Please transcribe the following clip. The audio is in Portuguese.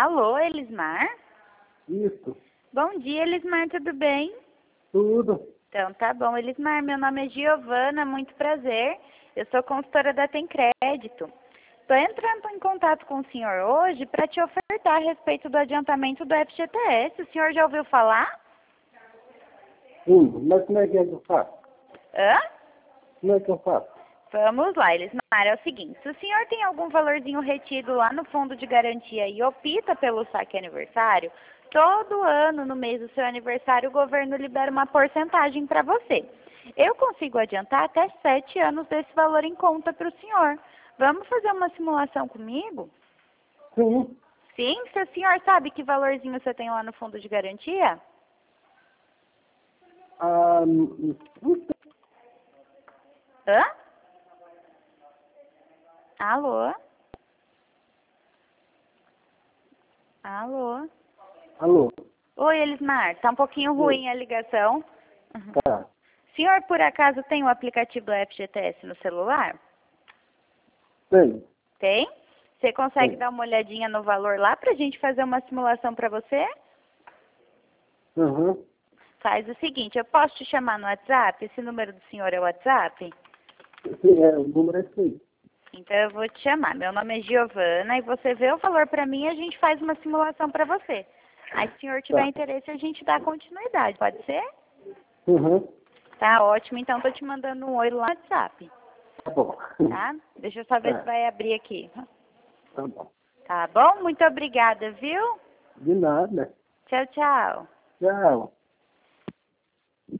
Alô, Elismar? Isso. Bom dia, Elismar, tudo bem? Tudo. Então, tá bom. Elismar, meu nome é Giovana, muito prazer. Eu sou consultora da Tem Crédito. Estou entrando em contato com o senhor hoje para te ofertar a respeito do adiantamento do FGTS. O senhor já ouviu falar? Sim, mas como é que eu faço? Hã? Como é que eu faço? Vamos lá, Elismar. É o seguinte, se o senhor tem algum valorzinho retido lá no fundo de garantia e opta pelo saque aniversário, todo ano, no mês do seu aniversário, o governo libera uma porcentagem para você. Eu consigo adiantar até 7 anos desse valor em conta para o senhor. Vamos fazer uma simulação comigo? Sim. Sim? Se o senhor sabe que valorzinho você tem lá no fundo de garantia? Não sei. Hã? Alô? Alô? Alô? Oi, Elismar. Tá um pouquinho ruim a ligação. Uhum. Tá. Senhor, por acaso, tem o aplicativo do FGTS no celular? Tem. Tem? Você consegue Tem. dar uma olhadinha no valor lá pra gente fazer uma simulação pra você? Uhum. Faz o seguinte, eu posso te chamar no WhatsApp? Esse número do senhor é o WhatsApp? Sim, o número é esse. Então eu vou te chamar. Meu nome é Giovana e você vê o valor pra mim e a gente faz uma simulação pra você. Aí se o senhor tiver Tá. interesse, a gente dá continuidade, pode ser? Uhum. Tá ótimo, então tô te mandando um oi lá no WhatsApp, Tá bom. tá? Deixa eu só ver se Tá. vai abrir aqui. Tá bom. Tá bom? Muito obrigada, viu? De nada. Tchau, tchau. Tchau.